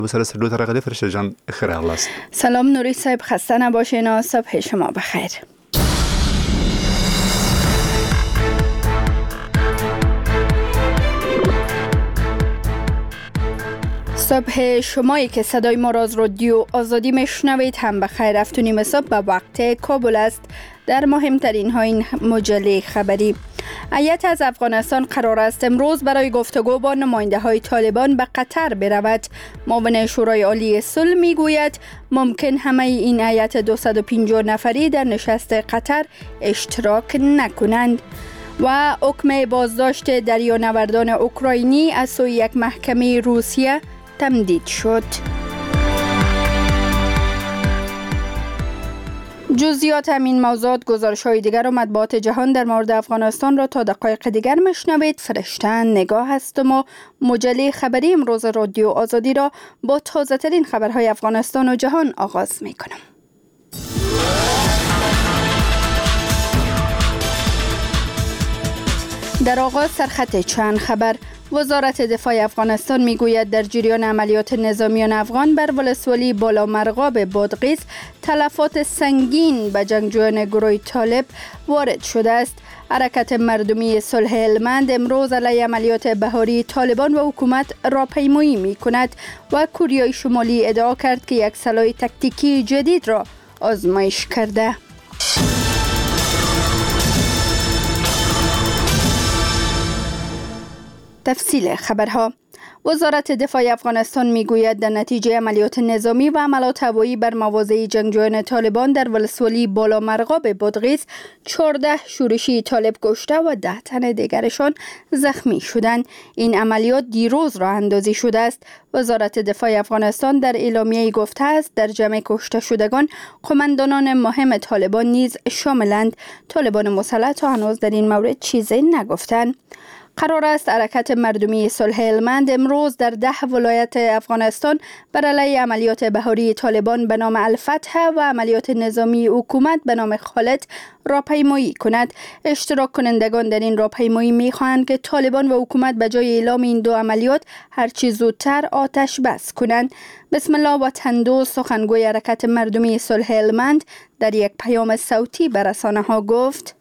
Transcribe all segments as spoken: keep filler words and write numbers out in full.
بسر سلو ترقده فرشته جان خیر است. سلام نوری صاحب، خسته نباشین. صبح شما بخیر. صبح شمایی که صدای ما را از رادیو آزادی میشنوید هم بخیر. هفت و نیم صبح به وقت کابل است. در مهمترین ها این مجله خبری: هیئت از افغانستان قرار است امروز برای گفتگو با نماینده های طالبان به قطر برود. معاون شورای عالی صلح میگوید ممکن همه این هیئت دویست و پنجاه نفری در نشست قطر اشتراک نکنند. و حکم بازداشت دریانوردان اوکراینی از سوی یک محکمه روسیه تمدید شد. جزئیات همین موضوعات، گزارش‌های دیگر و مطبوعات جهان در مورد افغانستان را تا دقایق دیگر میشنوید. فرشته نگاه هستم و مجله خبری امروز رادیو آزادی را با تازه ترین خبرهای افغانستان و جهان آغاز میکنم. در آغاز سرخط چند خبر: وزارت دفاع افغانستان میگوید در جریان عملیات نظامیان افغان بر ولسوالی بالا مرغاب بادغیس تلفات سنگین به جنگجویان گروه طالب وارد شده است. حرکت مردمی صلح هلمند امروز علیه عملیات بهاری طالبان و حکومت راهپیمایی میکند و کوریای شمالی ادعا کرد که یک سلاح تاکتیکی جدید را آزمایش کرده. تفصیل خبرها: وزارت دفاع افغانستان میگوید در نتیجه عملیات نظامی و حملات هوایی بر مواضع جنگجویان طالبان در ولسوالی بالا مرغاب بادغیس چهارده شورشی طالب کشته و ده تن دیگرشان زخمی شدند. این عملیات دیروز راه اندازی شده است. وزارت دفاع افغانستان در اعلامیه گفته است در جمع کشته شدگان قماندانان مهم طالبان نیز شاملند. طالبان مسلح تا هنوز در این مورد چیزی نگفتند. قرار است حرکت مردمی صلح هلمند امروز در ده ولایت افغانستان بر علیه عملیات بهاری طالبان به نام الفتح و عملیات نظامی حکومت به نام خالد راهپیمایی کند. اشتراک کنندگان در این راهپیمایی می‌خواهند که طالبان و حکومت به جای اعلام این دو عملیات هرچی زودتر آتش بس کنند. بسم الله وطندوز، سخنگوی حرکت مردمی صلح هلمند، در یک پیام صوتی به رسانه‌ها گفت: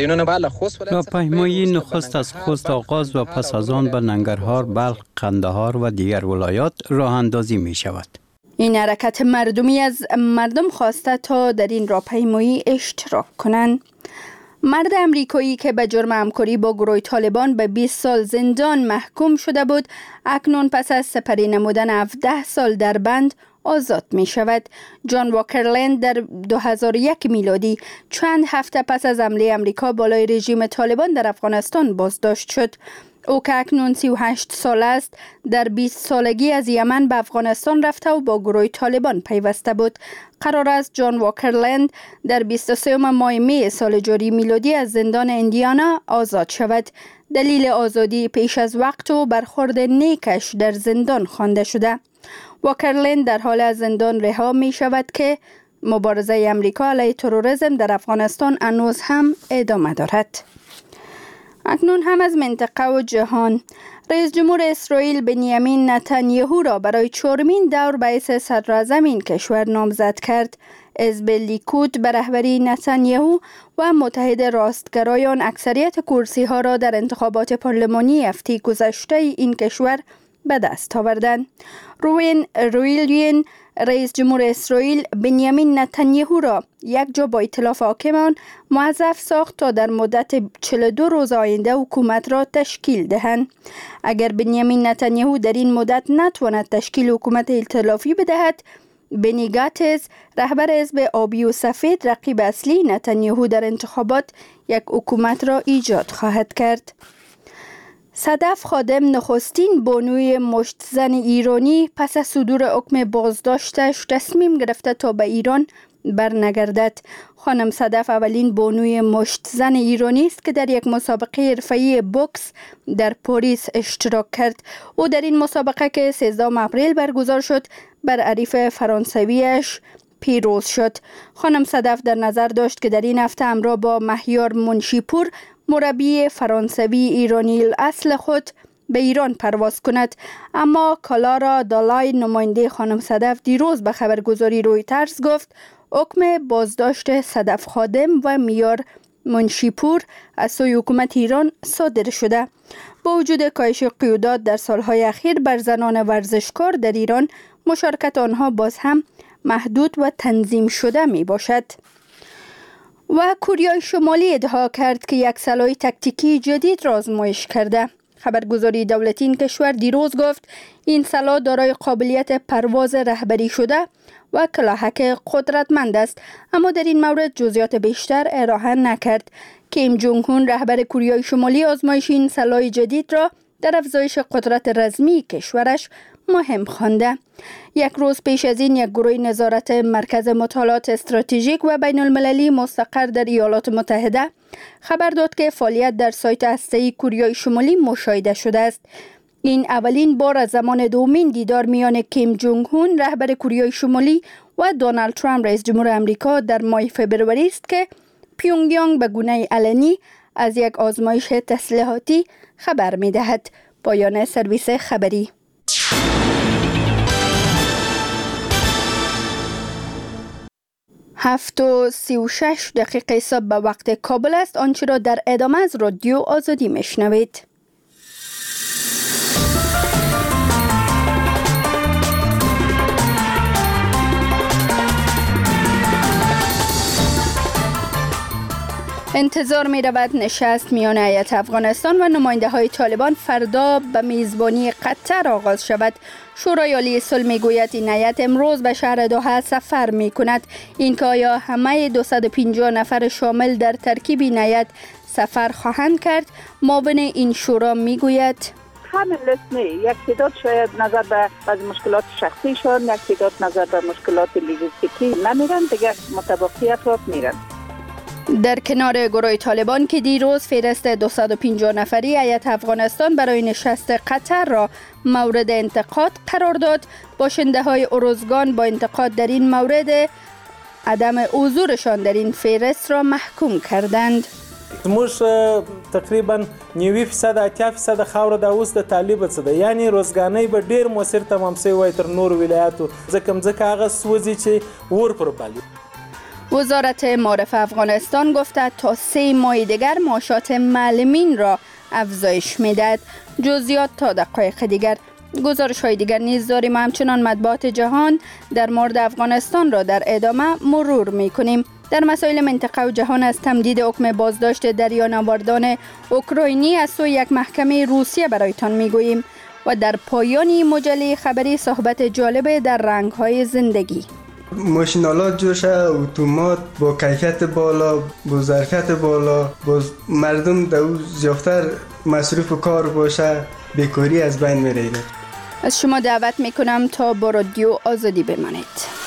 راهپیمایی نخست از خوست آغاز و پس از آن به ننگرهار، بلخ، قندهار و دیگر ولایات راه اندازی می شود. این حرکت مردمی از مردم خواسته تا در این راهپیمایی اشتراک کنند. مرد امریکایی که به جرم همکاری با گروه طالبان به بیست سال زندان محکوم شده بود، اکنون پس از سپری نمودن هفده سال در بند آزاد می شود. جان واکرلند در دو هزار و یک میلادی چند هفته پس از حمله امریکا بالای رژیم طالبان در افغانستان بازداشت شد. او که اکنون سی و هشت سال است، در بیست سالگی از یمن به افغانستان رفته و با گروه طالبان پیوسته بود. قرار است جان واکرلند در بیست و سوم ماه می سال جاری میلادی از زندان ایندیانا آزاد شود. دلیل آزادی پیش از وقت و برخورد نیکش در زندان خوانده شده. واکرلند در حال از زندان رها می شود که مبارزه امریکا علیه تروریسم در افغانستان هنوز هم ادامه دارد. اکنون هم از منطقه و جهان: رئیس جمهور اسرائیل بنیامین نتانیاهو را برای چهارمین دور به حیث صدراعظم این کشور نامزد کرد. حزب لیکود به رهبری نتانیاهو و متحد راستگرایان اکثریت کرسی ها را در انتخابات پارلمانی هفته گذشته این کشور به دست آوردند. روین رویلین رئیس جمهور اسرائیل بنیامین نتانیاهو را یک جا با ائتلاف حاکمان موظف ساخت تا در مدت چهل و دو روز آینده حکومت را تشکیل دهند. اگر بنیامین نتانیاهو در این مدت نتواند تشکیل حکومت ائتلافی بدهد، بنی گاتز رهبر حزب آبی و سفید رقیب اصلی نتانیاهو در انتخابات یک حکومت را ایجاد خواهد کرد. صدف خادم نخستین بانوی مشتزن ایرانی پس از صدور حکم بازداشتش تصمیم گرفته تا به ایران برنگردد. خانم صدف اولین بانوی مشتزن ایرانی است که در یک مسابقه حرفه‌ای بوکس در پاریس اشتراک کرد. او در این مسابقه که سیزدهم اپریل برگزار شد بر حریف فرانسویش پیروز شد. خانم صدف در نظر داشت که در این هفته همراه با مهیار منشیپور مربی فرانسوی ایرانی اصل خود به ایران پرواز کند. اما کالارا دالای، نماینده خانم صدف، دیروز به خبرگزاری رویترز گفت حکم بازداشت صدف خادم و میار منشیپور از سوی حکومت ایران صادر شده. با وجود کاهش قیودات در سالهای اخیر بر زنان ورزشکار در ایران، مشارکت آنها باز هم محدود و تنظیم شده می باشد. و کوریای شمالی ادعا کرد که یک سلاح تاکتیکی جدید را آزمایش کرده. خبرگزاری دولتی این کشور دیروز گفت این سلاح دارای قابلیت پرواز رهبری شده و کلاهک قدرتمند است، اما در این مورد جزئیات بیشتر ارائه نکرد. کیم جونگ هون، رهبر کوریای شمالی، آزمایش این سلاح جدید را در افزایش قدرت رزمی کشورش مهم خوانده. یک روز پیش از این، یک گروه نظارت مرکز مطالعات استراتژیک و بین المللی مستقر در ایالات متحده خبر داد که فعالیت در سایت هسته‌ای کوریای شمالی مشاهده شده است. این اولین بار از زمان دومین دیدار میان کیم جونگ هون، رهبر کوریای شمالی، و دونالد ترامپ، رئیس جمهور آمریکا، در ماه فوریه است که پیونگیانگ به گونه علنی از یک آزمایش تسلیحاتی خبر می دهد. پایان سرویس خبری. هفت و سی و شش دقیقه صبح به وقت کابل است. آنچه را در ادامه از رادیو آزادی میشنوید. انتظار می رود نشست میان هیئت افغانستان و نماینده های طالبان فردا به میزبانی قطر آغاز شود. شورای عالی صلح می گوید این هیئت امروز به شهر دوحه سفر می کند. این که آیا همه دویست و پنجاه نفر شامل در ترکیب این هیئت سفر خواهند کرد، معاون این شورا می گوید همین لیست نه، یک تعداد شاید نظر به از مشکلات شخصیشان، یک تعداد نظر به مشکلات لوجستیکی نمیرن، دیگر متبقیت را میرن. در کنار گروه طالبان که دیروز فهرست دویست و پنجاه نفری هیئت افغانستان برای نشست قطر را مورد انتقاد قرار داد، باشنده های ارزگان با انتقاد در این مورد عدم حضورشان در این فهرست را محکوم کردند. موږ تقریبا نوي فیصد اتیا فیصد خاوره د اوس د طالب څه ده، یعنی روزګانۍ به ډیر موثر تمام شوی وای تر نور ولایاتو، ځکه ځکه هغه سوزي چې ور پر بالي. وزارت معارف افغانستان گفته تا سه ماه دیگر معاشات معلمین را افزایش میدهد. جزئیات تا دقایق دیگر. گزارش های دیگر نیز داریم. همچنان مطبوعات جهان در مورد افغانستان را در ادامه مرور می کنیم. در مسائل منطقه و جهان از تمدید حکم بازداشت دریانوردان اوکراینی از سوی یک محکمه روسیه برایتان می گوییم و در پایانی مجله خبری صحبت جالب در رنگ های زندگی. ماشینالات جوشه، اتومات با کیفیت بالا، با ظرفیت بالا، با مردم در زیادتر مصروف کار باشه، بیکاری از بین میره. از شما دعوت میکنم تا با رادیو آزادی بمانید.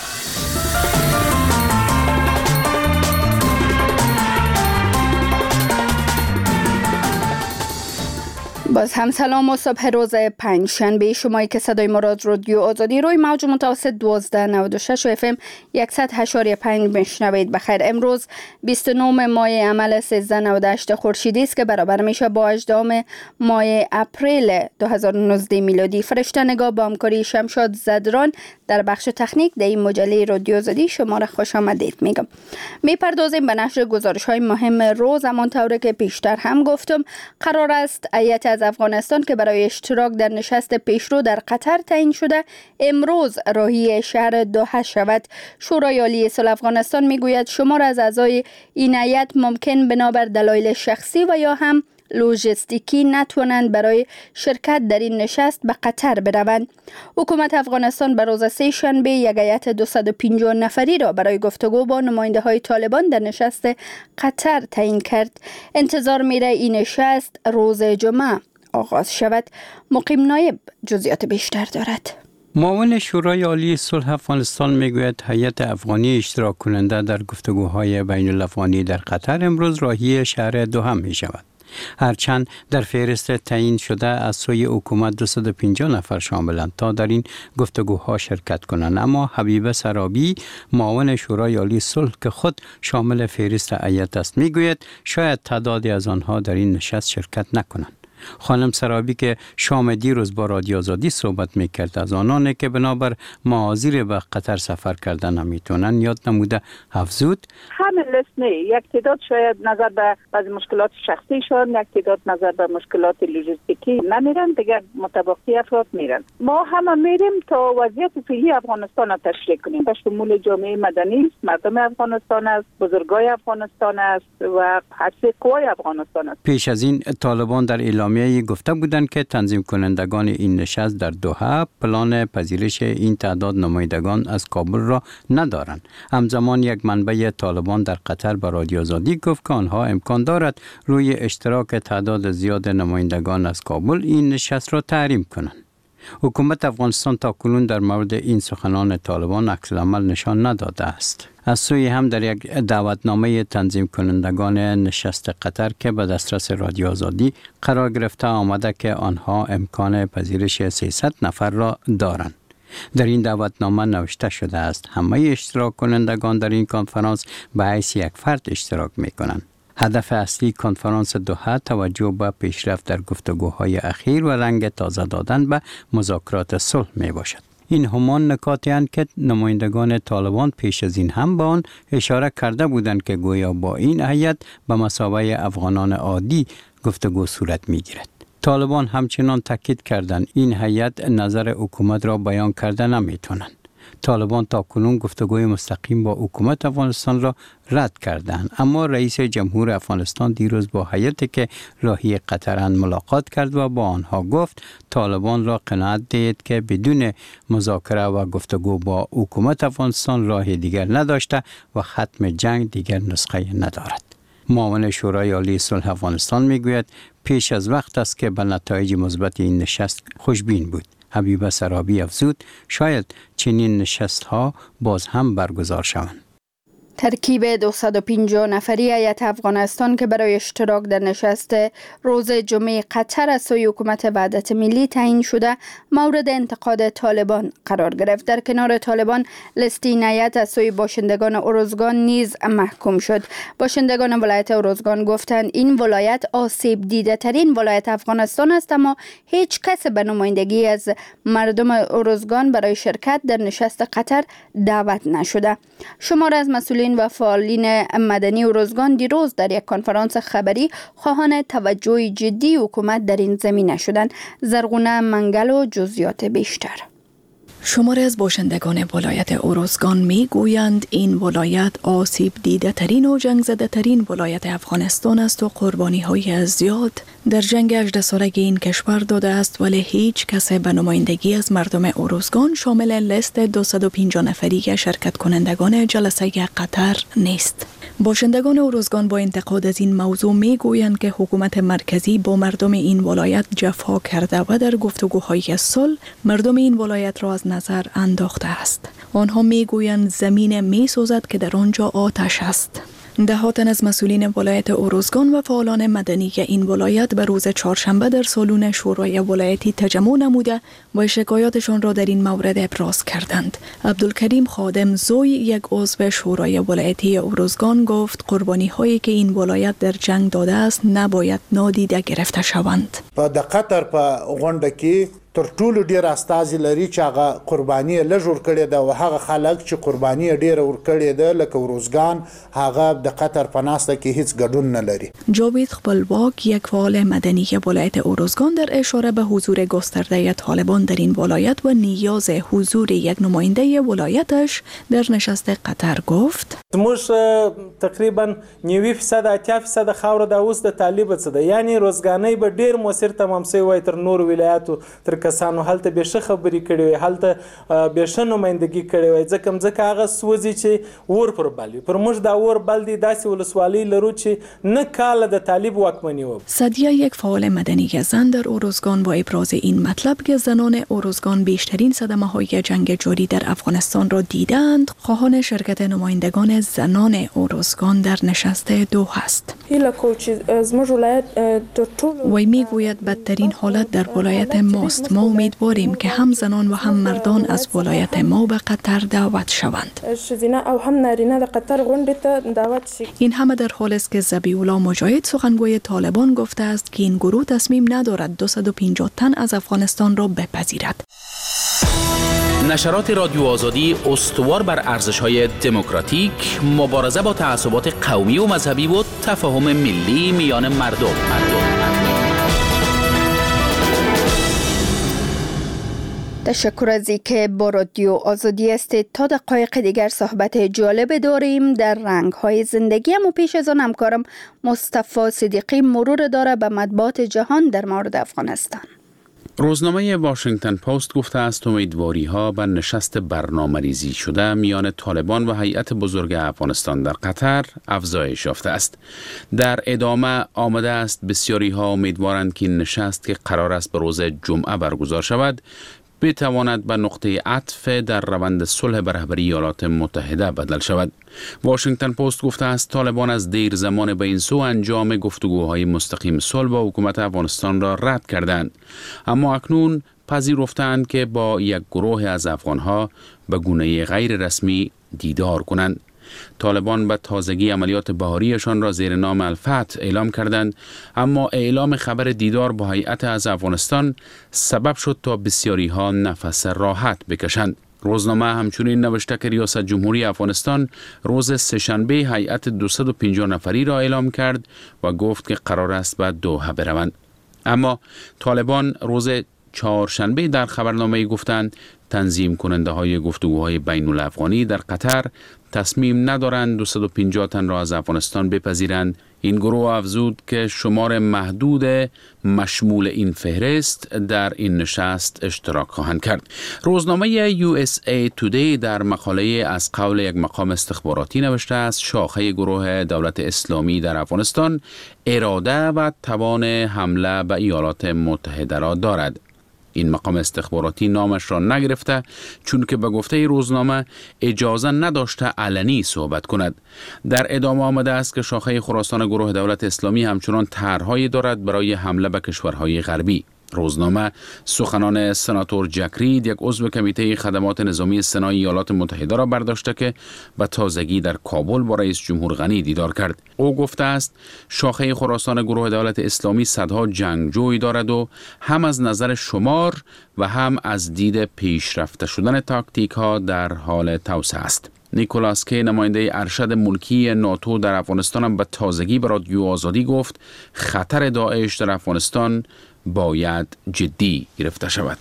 باز هم سلام و صبح روز پنج شنبه. شمایی که صدای مراد رادیو آزادی روی موج متوسط دوازده نود و شش اف ام صد و هشت و پنج میشنوید. بخیر. امروز بیست و نه ماه عمل سیزده نود و هشت خورشیدی است که برابر میشه با هجدهم ماه اپریل دو هزار و نوزده میلادی. فرشته نگاه با همکاری شمشاد زدران در بخش تکنیک در این مجله رادیو آزادی شما را خوش آمدید میگم. میپردازیم به نشر گزارش های مهم روز. همانطور که پیشتر هم گفتم، قرار است هیئت از افغانستان که برای اشتراک در نشست پیشرو در قطر تعیین شده امروز راهی شهر دوحه شود. شورای عالی صلح افغانستان میگوید شمار از اعضای این هیئت ممکن بنابر دلایل شخصی و یا هم لوجستیکی نتوانند برای شرکت در این نشست به قطر بروند. حکومت افغانستان به روز سه شنبه یک هیئت دویست و پنجاه نفری را برای گفتگو با نماینده های طالبان در نشست قطر تعیین کرد. انتظار میره این نشست روز جمعه آغاز شود. مقیم نایب جزئیات بیشتر دارد. معاون شورای عالی صلح افغانستان میگوید هیئت افغانی اشتراک کننده در گفتگوهای بین الافغانی در قطر امروز راهی شهر دوحه می شود. هرچند در فهرست تعیین شده از سوی حکومت دویست و پنجاه نفر شاملند تا در این گفتگوها شرکت کنند، اما حبیبه سرابی معاون شورای عالی صلح که خود شامل فهرست هیئت است میگوید شاید تعدادی از آنها در این نشست شرکت نکنند. خانم سرابی که شام دیروز با رادیو آزادی صحبت میکرد از آنانه که بنابر معاذیر به قطر سفر کردن نمیتونن یاد نموده افزود همین لیست نه، یک تعداد شاید نظر به بعضی مشکلات شخصیشان، یک تعداد نظر به مشکلات لوجستیکی نمیرن، دیگر متبقی افراد میرن. ما هم میریم تا وضعیت فعلی افغانستان را تشریح کنیم، به شمول جامعه مدنی است، مردم افغانستان است، بزرگای افغانستان است و هسته قوای افغانستان است. پیش از این طالبان در اعلامیه گفته بودند که تنظیم کنندگان این نشست در دوحه پلان پذیرش این تعداد نمایندگان از کابل را ندارند. همزمان یک منبع طالبان در قطر به رادیو آزادی گفت که آنها امکان دارد روی اشتراک تعداد زیاد نمایندگان از کابل این نشست را تحریم کنند. حکومت افغانستان تاکنون در مورد این سخنان طالبان عکس‌العمل نشان نداده است. از سوی هم در یک دعوتنامه تنظیم کنندگان نشست قطر که به دسترس رادیو آزادی قرار گرفته آمده که آنها امکان پذیرش سیصد نفر را دارند. در این دعوتنامه نوشته شده است همه اشتراک کنندگان در این کنفرانس به حیث یک فرد اشتراک می کنند. هدف اصلی کنفرانس دوحه توجه به پیشرفت در گفتگوهای اخیر و رنگ تازه دادن به مذاکرات صلح می باشد. این همان نکاتی اند که نمایندگان طالبان پیش از این هم به آن اشاره کرده بودند که گویا با این هیئت به مثابه افغانان عادی گفتگو صورت می گیرد. طالبان همچنان تاکید کردند این هیئت نظر حکومت را بیان کرده نمی توانند. طالبان تاکنون گفتگوی مستقیم با حکومت افغانستان را رد کردند، اما رئیس جمهور افغانستان دیروز با هیئتی که راهی قطرند ملاقات کرد و با آنها گفت طالبان را قناعت دهید که بدون مذاکره و گفتگو با حکومت افغانستان راه دیگر نداشته و ختم جنگ دیگر نسخه ندارد. معاون شورای عالی صلح افغانستان میگوید پیش از وقت است که به نتایج مثبت این نشست خوشبین بود. حبیبه سرابی افزود شاید چنین نشست ها باز هم برگزار شوند. ترکیب دویست و پنجاه نفری هیئت افغانستان که برای اشتراک در نشست روز جمعه قطر از سوی حکومت وحدت ملی تعیین شده مورد انتقاد طالبان قرار گرفت. در کنار طالبان لیست این هیئت از سوی باشندگان ارزگان نیز محکوم شد. باشندگان ولایت ارزگان گفتند این ولایت آسیب دیده ترین ولایت افغانستان است، اما هیچ کس به نمایندگی از مردم ارزگان برای شرکت در نشست قطر دعوت نشده. شمار از مسئولین و فعالین مدنی ارزگان دیروز در یک کنفرانس خبری خواهان توجه جدی حکومت در این زمینه شدند. زرغونه منگل و جزئیات بیشتر. شماری از باشندگان ولایت ارزگان می گویند این ولایت آسیب دیده ترین و جنگ زده ترین ولایت افغانستان است و قربانی های زیاد در جنگ هجده سالگی این کشور داده است، ولی هیچ کس به نمایندگی از مردم ارزگان شامل لیست دویست و پنجاه نفری شرکت کنندگان جلسه قطر نیست. باشندگان ارزگان با انتقاد از این موضوع می گویند که حکومت مرکزی با مردم این ولایت جفا کرده و در گفتگوهای صلح مردم این ولایت را از نظر انداخته است. آنها می گویند زمین می سوزد که در آنجا آتش است. دهات از مسئولین ولایت ارزگان و فعالان مدنی این ولایت به روز چهارشنبه در سالن شورای ولایتی تجمع نموده و شکایاتشان را در این مورد ابراز کردند. عبدالکریم خادم زوی، یک عضو شورای ولایتی ارزگان، گفت قربانی هایی که این ولایت در جنگ داده است نباید نادیده گرفته شوند. په د قطر په غونډه کې تر ټولو ډیر استازي لري چې هغه قرباني لږ ورکړې ده او هغه خلک چې قرباني ډیر ورکړې ده لکه ورزګان هغه د قطر په ناسته کې هیڅ ګډون نه لري. جاوید خپلواک، یک فعال مدنی ولایت ارزگان، در اشاره به حضور گسترده طالبان در این ولایت و نیاز حضور یک نماینده ولایتش در نشست قطر گفت موږ تقریبا نوي فیصد اتیا فیصد خاور د اوس د طالب څه ده، یعنی روزګانۍ به ډیر موثر تمام شوی وای تر نور ولایتو تر کسانو هلته به ښه خبرې کړې وي، هلته به ښه نمایندګي کړې وای، ځکه ځکه هغه سوځي چې اور پر بل وي. پر موږ دا اور بل دی داسې ولسوالۍ لرو چې نه کاله د طالب واکمني و. سدیه، یک فعال مدنی زن در ارزگان، با ابراز این مطلب که زنان ارزگان بیشترین صدمه های جنگ جاری در افغانستان را دیدند، خواهان شرکت نمایندگان زنان ارزگان در نشست دوحه است. وی میگوید بدترین حالت در ولایت ماست. ما امیدواریم که هم زنان و هم مردان از ولایت ما به قطر دعوت شوند. این همه در حال است که ذبیح الله مجاهد سخنگوی طالبان گفته است که این گروه تصمیم ندارد دویست و پنجاه تن از افغانستان را بپذیرد. نشرات رادیو آزادی استوار بر ارزش‌های دموکراتیک، مبارزه با تعصبات قومی و مذهبی و تفاهم ملی میان مردم. تشکر از اینکه با رادیو آزادی هستید. تا دقایق دیگر صحبت جالب داریم در رنگ‌های زندگی، اما پیش از آن همکارم مصطفی صدیقی مرور داره به مطبوعات جهان در مورد افغانستان. روزنامه واشنگتن پست گفته است امیدواری‌ها به نشست برنامه‌ریزی شده میان طالبان و هیئت بزرگ افغانستان در قطر افزایش یافته است. در ادامه آمده است بسیاری‌ها امیدوارند که این نشست که قرار است به روز جمعه برگزار شود بتواند به نقطه عطف در روند صلح به رهبری ایالات متحده بدل شود. واشنگتن پست گفته است طالبان از دیر زمان به این سو انجام گفتگوهای مستقیم صلح با حکومت افغانستان را رد کردند، اما اکنون پذیرفتند که با یک گروه از افغانها به گونه غیر رسمی دیدار کنند. طالبان به تازگی عملیات بهاریشان را زیر نام الفتح اعلام کردند، اما اعلام خبر دیدار با هیئت از افغانستان سبب شد تا بسیاری ها نفس راحت بکشند. روزنامه همچنین نوشته که ریاست جمهوری افغانستان روز سه‌شنبه هیئت دویست و پنجاه نفری را اعلام کرد و گفت که قرار است به دوحه بروند. اما طالبان روز چهارشنبه در خبرنامه گفتند تنظیم کننده های گفتگوهای بین الافغانی در قطر تصمیم ندارند دویست و پنجاه تن را از افغانستان بپذیرند. این گروه افزود که شمار محدود مشمول این فهرست در این نشست اشتراک خواهند کرد. روزنامه یو اس ای تودی در مقاله از قول یک مقام استخباراتی نوشته است شاخه گروه دولت اسلامی در افغانستان اراده و توان حمله به ایالات متحده را دارد. این مقام استخباراتی نامش را نگرفته چون که به گفته روزنامه اجازه نداشته علنی صحبت کند. در ادامه آمده است که شاخه خراسان گروه دولت اسلامی همچنان طرح‌هایی دارد برای حمله به کشورهای غربی. روزنامه سخنان سناتور جک رید، یک عضو کمیته خدمات نظامی سنای ایالات متحده را برداشته که به تازگی در کابل با رئیس جمهور غنی دیدار کرد. او گفته است شاخه خراسان گروه دولت اسلامی صدها جنگجوی دارد و هم از نظر شمار و هم از دید پیشرفته شدن تاکتیک ها در حال توسعه است. نیکولاس کی، نماینده ارشد ملکی ناتو در افغانستان، هم به تازگی به رادیو آزادی گفت خطر داعش در افغانستان باید جدی گرفته شود.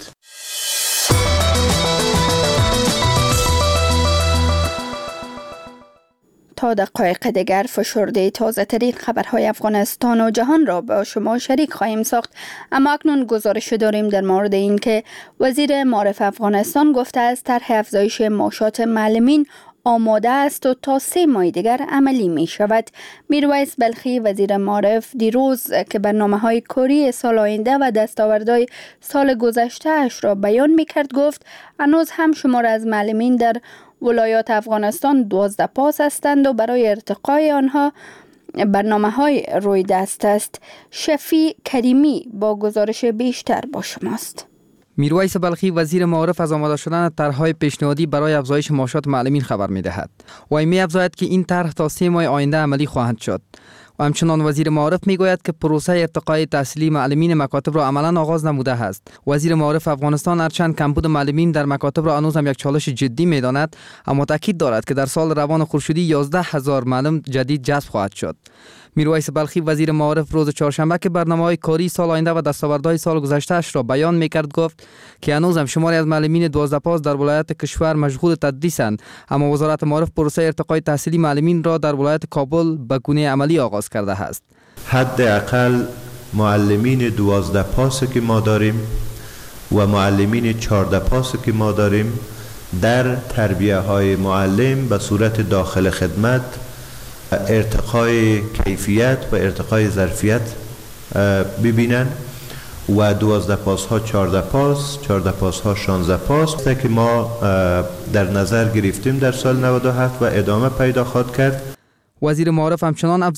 تا دقایق دیگر فشرده تازه ترین خبرهای افغانستان و جهان را با شما شریک خواهیم ساخت، اما اکنون گزارش داریم در مورد این که وزیر معارف افغانستان گفته است طرح افزایش معاشات معلمین آماده است و تا سه ماه دیگر عملی می شود. میرویس بلخی، وزیر معارف، دیروز که برنامه‌های کاری سال آینده و دستاوردهای سال گذشته اش را بیان می کرد گفت هنوز هم شمار از معلمین در ولایات افغانستان دوازده پاس هستند و برای ارتقای آنها برنامه‌های روی دست است. شفیع کریمی با گزارش بیشتر با شماست. میرویس بلخی، وزیر معارف، از آماده شدن طرح‌های پیشنهادی برای افزایش معاشات معلمین خبر می‌دهد. و می‌افزاید که این طرح تا سه ماه آینده عملی خواهد شد. و همچنان وزیر معارف میگوید که پروسه ارتقای تحصیلی معلمین مکاتب را عملاً آغاز نموده است. وزیر معارف افغانستان هرچند کمبود معلمین در مکاتب را هنوز هم یک چالش جدی می‌داند، اما تاکید دارد که در سال روان خورشیدی یازده هزار معلم جدید جذب خواهد شد. میرویس بلخی، وزیر معارف، روز چهارشنبه که برنامه‌های کاری سال آینده و دستاوردهای سال گذشته اش را بیان می‌کرد گفت که هنوز هم شماری از معلمین دوازده پاس در ولایت کشور مشغول تدریسند، اما وزارت معارف پروسه ارتقای تحصیلی معلمین را در ولایت کابل به گونه عملی آغاز کرده است. حداقل معلمین دوازده پاس که ما داریم و معلمین چهارده پاس که ما داریم در تربیه های معلم به صورت داخل خدمت ارتقای کیفیت و ارتقای ظرفیت ببینن و دوازده پاس ها چهارده پاس، چهارده پاس ها شانزده پاس که ما در نظر گرفتیم در سال نود و هفت و ادامه پیدا خواهد کرد. وزیر معارف همچنان افزود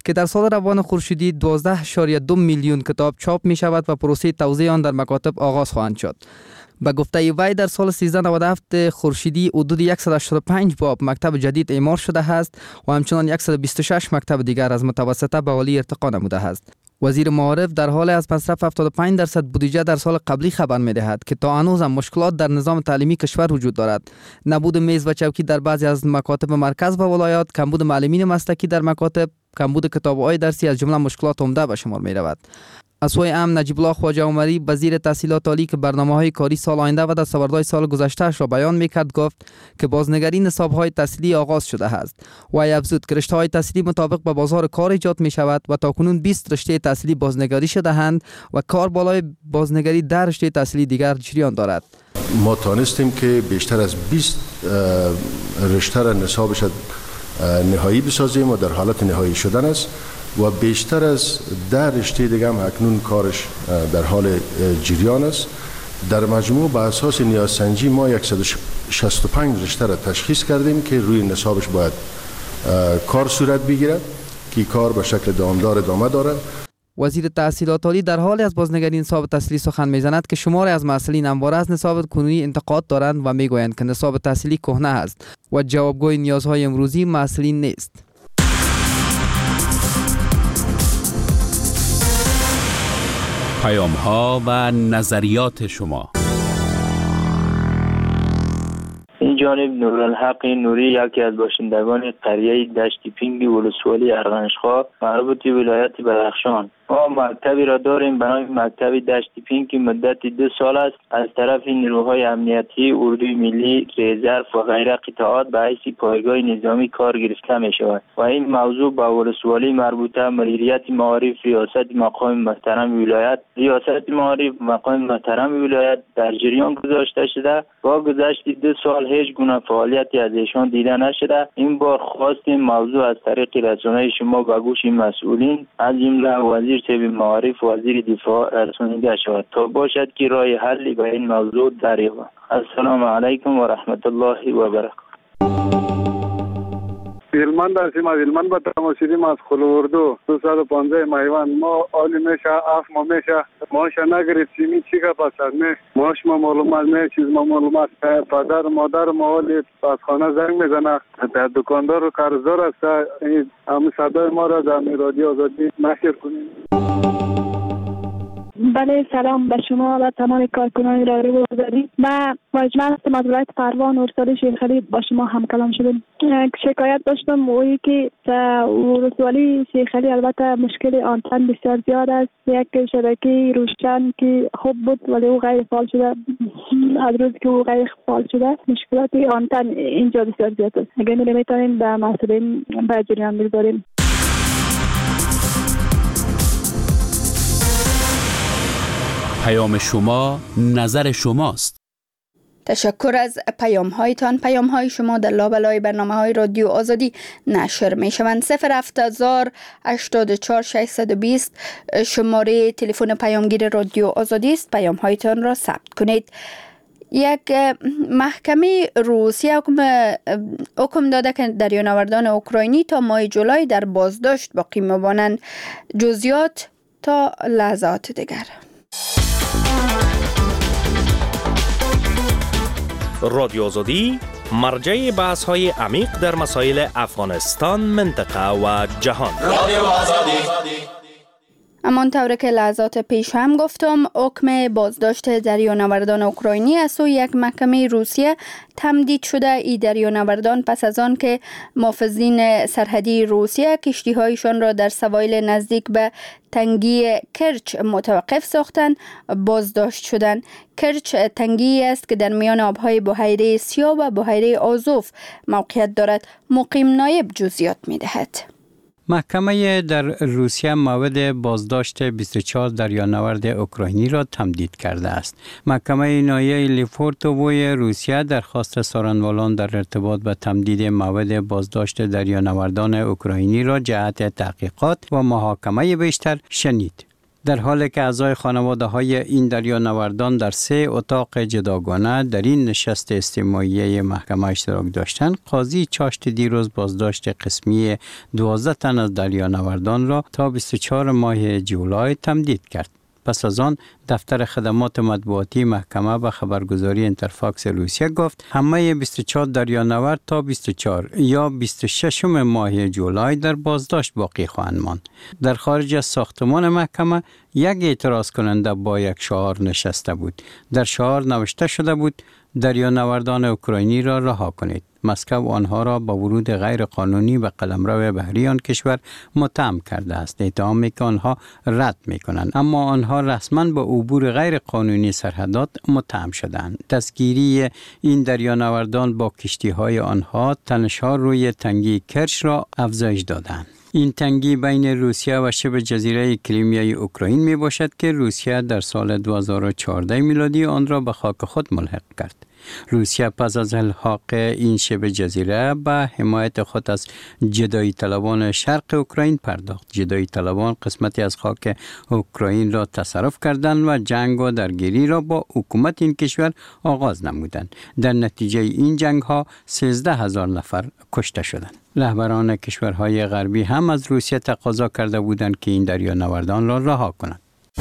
که در سال روان خورشیدی دوازده اشاریه دو میلیون کتاب چاپ می شود و پروسه توزیع آن در مکاتب آغاز خواهند شد. به گفته وی در سال سیزده نود و هفت خورشیدی حدود صد و هشتاد و پنج باب مکتب جدید اعمار شده است و همچنان صد و بیست و شش مکتب دیگر از متوسطه به عالی ارتقا نموده است. وزیر معارف در حال از مصرف هفتاد و پنج درصد بودجه در سال قبلی خبر می دهد که تا هنوز هم مشکلات در نظام تعلیمی کشور وجود دارد. نبود میز و چوکی در بعضی از مکاتب مرکز و ولایات، کمبود معلمین مسلکی در مکاتب، کمبود کتاب‌های درسی از جمله مشکلات عمده به شمار می رود. از سوی ام نجیب الله خواجه عمری وزیر تحصیلات عالی که برنامه‌های کاری سال آینده و دستاوردهای سال گذشته‌اش را بیان می‌کرد گفت که بازنگری نصاب‌های تحصیلی آغاز شده است. وی افزود که رشته‌های تحصیلی مطابق به بازار کار ایجاد می‌شود و تاکنون بیست رشته تحصیلی بازنگری شده‌اند و کار بالای بازنگری در رشته تحصیلی دیگر جریان دارد. ما توانستیم که بیشتر از بیست رشته را نصابش نهایی بسازیم و در حالت نهایی شدن است و بیشتر از ده رشته دیگه هم اکنون کارش در حال جریان است. در مجموع به اساس نیازسنجی ما صد و شصت و پنج رشته را تشخیص کردیم که روی نصابش باید کار صورت بگیرد که کار به شکل دامدار ادامه دارد. وزیر تحصیلات عالی در حال از بازنگری نصاب تحصیلی سخن میزند که شمار از مسئولین همواره از نصاب کنونی انتقاد دارند و میگویند که نصاب تحصیلی کهنه است و جوابگوی نیازهای امروزی مسئولین نیست. پیام ها و نظریات شما. این جانب نورالحق نوری یکی از باشندگان قریه دشت پینگ ولسوالی ارغنشخواه مربوط به ولایت بدخشان. ما مکتبی را داریم به نام مکتب دشت پینگ که مدت دو سال است از طرف نیروهای امنیتی، اردوی ملی، رزرو و غیره قطاعات به حیث پایگاه نظامی کار گرفته می شود و این موضوع با ولسوالی مربوطه مدیریت معارف ریاست مقام محترم ولایت ریاست معارف مقام محترم ولایت در جریان گذاشته شده. با گذشت دو سال هیچ گونه فعالیتی از ایشان دیده نشده. این بار خواستیم موضوع از طریق رسانه شما به گوش مسئولین از جمله وزیر طب معارف و وزیر دفاع رسانیده شود تا باشد که راه حلی به این موضوع دریابد. السلام علیکم و رحمت الله و برکاته. ویلمند هستیم. از ویلمند به تماشیدیم از خلوردو دویست و پانزده میوان. ما آلی میشه اف ما میشه ماشه نگرفتیم. چی که پس از می ماش ما معلومات می چیز ما معلومات پدر مادر ما آلی از خانه زنگ میزنه در دکاندار و قرضدار است. این همه صدای ما را در رادیو آزادی نشر کنیم. بله سلام به شما و تمام کارکنان رادیو آزادی. من مجمع هستم از ولایت پروان ولسوالی شیخ علی. با شما هم کلام شدیم. شکایت داشتم اویی که ولسوالی شیخ علی البته مشکل آنتن بسیار زیاد است. یک شبکه روشن که خوب بود ولی او غیر فعال شده. از روز که او غیر فعال شده مشکلات آنتن اینجا بسیار زیاد است. اگر نمیتونیم به مسئولین به جریان بگذاریم. پیام شما نظر شماست. تشکر از پیام هایتان. پیام های شما در لابلای برنامه های رادیو آزادی نشر می شوند. صفر هفت هزار هشتاد و چهار ششصد و بیست شماره تلفن پیامگیر رادیو آزادی است. پیام هایتان را ثبت کنید. یک محکمه روسیه حکم حکم داده که دریانوردان اوکراینی تا ماه جولای در بازداشت باقی میمانند. جزئیات تا لحظات دیگر. رادیو آزادی مرجع بحث های عمیق در مسائل افغانستان، منطقه و جهان. رادیو آزادی. همان طور که لحظات پیش هم گفتم، حکم بازداشت دریانوردان اوکراینی از سوی یک محکمه روسیه تمدید شده. این دریانوردان پس از آن که محافظین سرحدی روسیه کشتی‌هایشان را در سواحل نزدیک به تنگی کرچ متوقف ساختند بازداشت شدند. کرچ تنگی است که در میان آبهای بحیره سیاه و بحیره آزوف موقعیت دارد. مقیم نایب جزئیات می‌دهد. محکمه در روسیه موعد بازداشت بیست و چهار دریانورد اوکراینی را تمدید کرده است. محکمه نایه لیفورتووی روسیه درخواست سارنوالان در ارتباط به تمدید موعد بازداشت دریانوردان اوکراینی را جهت تحقیقات و محاکمه بیشتر شنید. در حالی که اعضای خانواده های این دریانوردان در سه اتاق جداگانه در این نشست استماعی محکمه اشتراک داشتند، قاضی چاشت دیروز بازداشت قسمی دوازده تن از دریانوردان را تا بیست و چهار ماه جولای تمدید کرد. پس از آن دفتر خدمات مطبوعاتی محکمه به خبرگزاری اینترفاکس روسیه گفت همه بیست و چهار دریانورد تا بیست و چهار یا بیست و شش ماه جولای در بازداشت باقی خواهند ماند. در خارج از ساختمان محکمه یک اعتراض کننده با یک شعار نشسته بود. در شعار نوشته شده بود دریانوردان اوکراینی را رها کنید. مسکو آنها را با ورود غیر قانونی به قلمرو بحری آن کشور متهم کرده است. اتهامی که آنها رد می کنند، اما آنها رسما به عبور غیر قانونی سرحدات متهم شدند. دستگیری این دریانوردان با کشتی های آنها تنش‌ها روی تنگی کرچ را افزایش دادند. این تنگی بین روسیه و شبه جزیره کریمیای اوکراین می باشد که روسیه در سال دو هزار و چهارده میلادی آن را به خاک خود ملحق کرد. روسیه پس از الحاق این شبه جزیره به حمایت خود از جدایی طلبان شرق اوکراین پرداخت. جدایی طلبان قسمتی از خاک اوکراین را تصرف کردند و جنگ و درگیری را با حکومت این کشور آغاز نمودند. در نتیجه این جنگ ها سیزده هزار نفر کشته شدند. رهبران کشورهای غربی هم از روسیه تقاضا کرده بودند که این دریانوردان را رها کنند.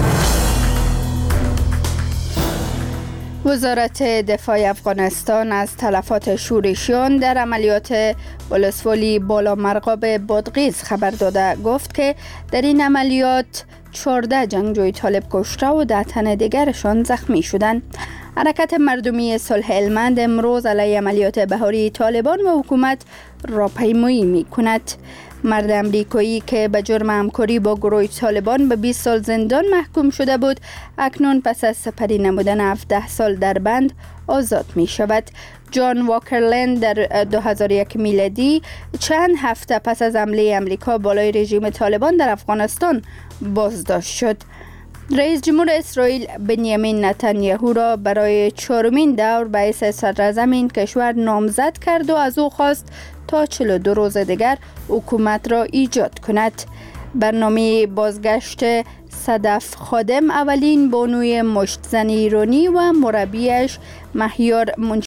وزارت دفاع افغانستان از تلفات شورشیان در عملیات ولسوالی بالا مرغاب بادغیس خبر داده. گفت که در این عملیات چهارده جنگجوی طالب کشته و ده تن دیگرشان زخمی شدند. حرکت مردمی صلح هلمند امروز علیه عملیات بهاری طالبان و حکومت راهپیمایی می کند. مرد امریکایی که به جرم همکاری با گروه طالبان به بیست سال زندان محکوم شده بود، اکنون پس از سپری نمودن هفده سال در بند آزاد می شود. جان واکرلند در دو هزار و یک میلادی چند هفته پس از حمله امریکا بالای رژیم طالبان در افغانستان بازداشت شد. رئیس جمهور اسرائیل بنیامین نتانیاهو را برای چهارمین دور به حیث صدراعظم این کشور نامزد کرد و از او خواست تا چهل و دو روز دیگر حکومت را ایجاد کند. برنامه بازگشت صدف خادم اولین بانوی مشتزن ایرانی و مربیش مهیار